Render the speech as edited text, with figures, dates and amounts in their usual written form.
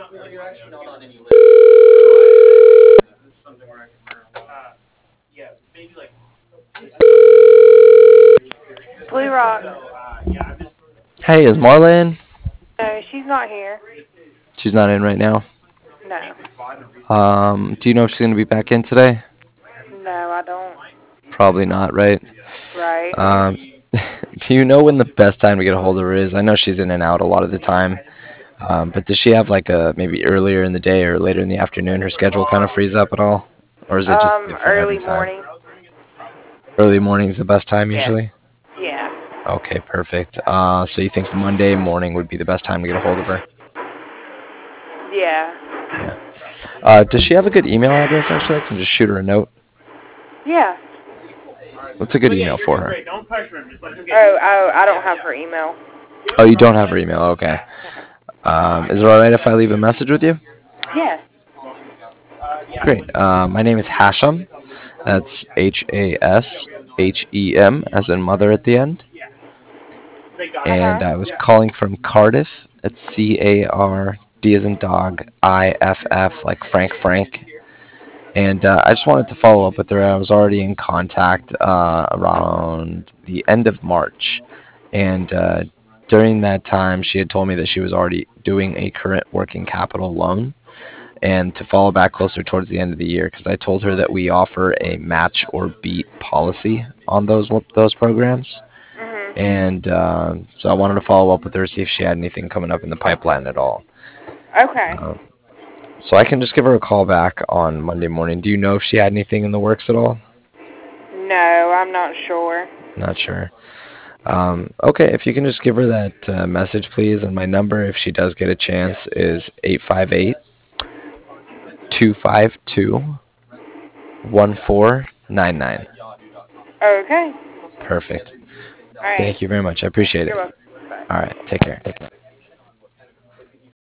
Blue Rock. Hey, is Marla in? No, she's not here. She's not in right now. No. Do you know if she's gonna be back in today? No, I don't. Probably not, right? Right. Um, do you know when the best time to get a hold of her is? I know she's in and out a lot of the time. But does she have like a maybe earlier in the day or later in the afternoon? Her schedule kind of frees up at all, or is it just different every Early time? morning. Early morning's the best time Yes. usually. Yeah. Okay, perfect. So you think Monday morning would be the best time to get a hold of her? Yeah. Yeah. Does she have a good email address? Actually, I can just shoot her a note. Yeah. What's a good email for her? Oh, I don't have her email. Oh, you don't have her email. Okay. Is it all right if I leave a message with you? Yeah. Great. My name is Hashem. That's Hashem, as in mother at the end. And Uh-huh. I was calling from Cardiff. It's Card as in dog, IFF, like Frank. And I just wanted to follow up with her. I was already in contact around the end of March. And during that time, she had told me that she was already doing a current working capital loan and to follow back closer towards the end of the year because I told her that we offer a match or beat policy on those programs. Mhm. And so I wanted to follow up with her, see if she had anything coming up in the pipeline at all. Okay. Um, so I can just give her a call back on Monday morning. Do you know if she had anything in the works at all? No, I'm not sure. Not sure. Okay, if you can just give her that message, please. And my number, if she does get a chance, is 858-252 1499. Okay. Perfect. All right. Thank you very much. I appreciate You're it. welcome. Bye. All right, take care.